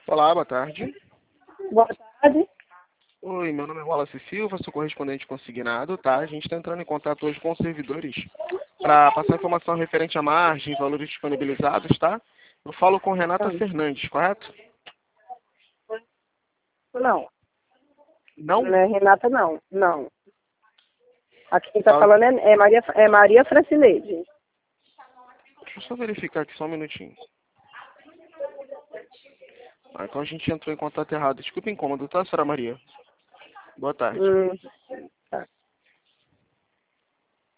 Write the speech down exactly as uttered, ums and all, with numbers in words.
Olá, boa tarde. Boa tarde. Oi, meu nome é Wallace Silva, sou correspondente consignado, tá? A gente está entrando em contato hoje com os servidores para passar informação referente à margem, valores disponibilizados, tá? Eu falo com Renata Não. Fernandes, correto? Não, Não? não é Renata, não. Não. Aqui quem está Fala- falando é, é Maria, é Maria Francineide. Deixa eu só verificar aqui só um minutinho. Ah, então a gente entrou em contato errado. Desculpa o incômodo, tá, senhora Maria? Boa tarde. Hum,